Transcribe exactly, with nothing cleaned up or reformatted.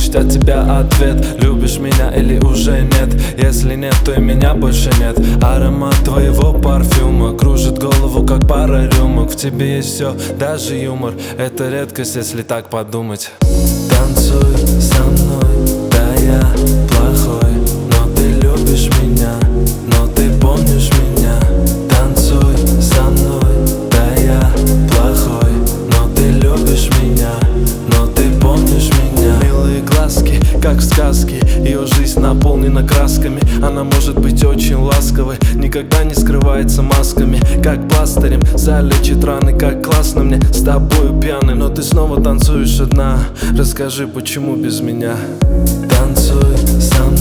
услышать от тебя ответ: любишь меня или уже нет? Если нет, то и меня больше нет. Аромат твоего парфюма кружит голову, как пара рюмок. В тебе есть все, даже юмор. Это редкость, если так подумать. Танцуй со мной, да я плохой, но ты любишь меня, но ты помнишь меня. Танцуй со мной, да я плохой, но ты любишь меня, но ты помнишь меня. Милые глазки, как в сказке, ее жизнь наполнена красками. Она может быть очень ласковой, никогда не скрывается масками. Как пластырем залечит раны, как классно мне с тобою пьяным. Но ты снова танцуешь одна, расскажи, почему без меня? Танцуй со мной.